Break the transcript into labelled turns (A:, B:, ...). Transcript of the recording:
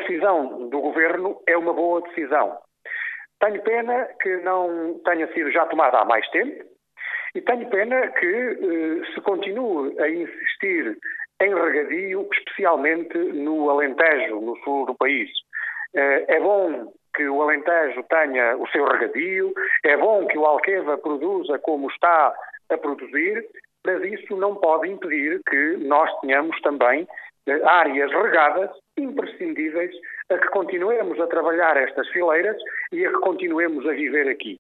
A: decisão do Governo é uma boa decisão. Tenho pena que não tenha sido já tomada há mais tempo e tenho pena que se continue a insistir em regadio, especialmente no Alentejo, no sul do país. É bom que o Alentejo tenha o seu regadio, é bom que o Alqueva produza como está a produzir, mas isso não pode impedir que nós tenhamos também áreas regadas imprescindíveis a que continuemos a trabalhar estas fileiras e a que continuemos a viver aqui.